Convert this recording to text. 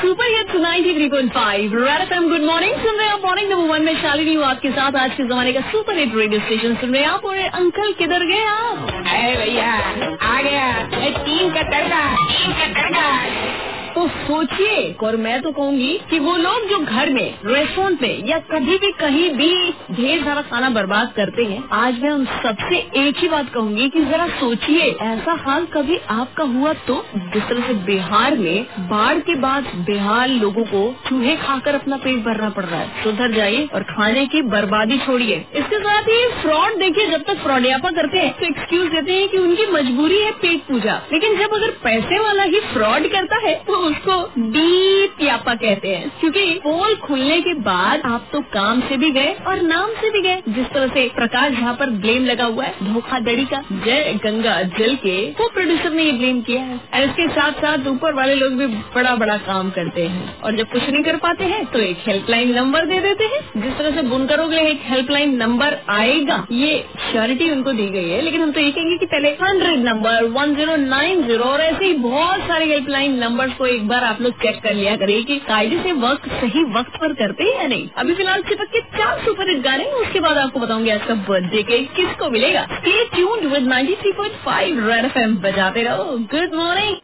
Super hits 93.5 red FM. Good morning, सुन रहे हैं आप मॉर्निंग नंबर 1 में शालिनी हूँ आपके साथ। आज के जमाने का सुपर हिट रेडियो स्टेशन सुन रहे हैं आप। और अंकल किधर गए आप? अरे भैया आ गया, टीम का तड़का। तो सोचिए, और मैं तो कहूँगी कि वो लोग जो घर में, रेस्टोरेंट में या कभी भी कहीं भी ढेर सारा खाना बर्बाद करते हैं, आज मैं उन सबसे एक ही बात कहूँगी कि जरा सोचिए, ऐसा हाल कभी आपका हुआ तो? जिस तरह से बिहार में बाढ़ के बाद बेहाल लोगों को चूहे खाकर अपना पेट भरना पड़ रहा है। सुधर जाइए और खाने की बर्बादी छोड़िए। इसके साथ ही फ्रॉड देखिए, जब तक फ्रॉडियापा करते हैं तो एक्सक्यूज देते हैं कि उनकी मजबूरी है पेट पूजा, लेकिन जब अगर पैसे वाला ही फ्रॉड करता है तो उसको डीप यापा कहते हैं। क्योंकि पोल खुलने के बाद आप तो काम से भी गए और नाम से भी गए। जिस तरह से प्रकाश झा पर ब्लेम लगा हुआ है धोखाधड़ी का, जय गंगा जल के वो प्रोड्यूसर ने ये ब्लेम किया है। और इसके साथ साथ ऊपर वाले लोग भी बड़ा बड़ा काम करते हैं, और जब कुछ नहीं कर पाते हैं तो एक हेल्पलाइन नंबर दे देते हैं। जिस तरह से बुनकरों के लिए एक हेल्पलाइन नंबर आएगा, ये श्योरिटी उनको दी गई है। लेकिन हम तो ये कहेंगे कि पहले 100 नंबर, 1090 और ऐसे ही बहुत सारे हेल्पलाइन नंबर्स को एक बार आप लोग चेक कर लिया करिए कि कायदे से वर्क सही वक्त पर करते हैं या नहीं। अभी फिलहाल चिपक के 4 सुपर हिट गाने, उसके बाद आपको बताऊंगी आज का बर्थडे केक किसको मिलेगा। Stay tuned with 93.5 red FM, बजाते रहो। Good morning.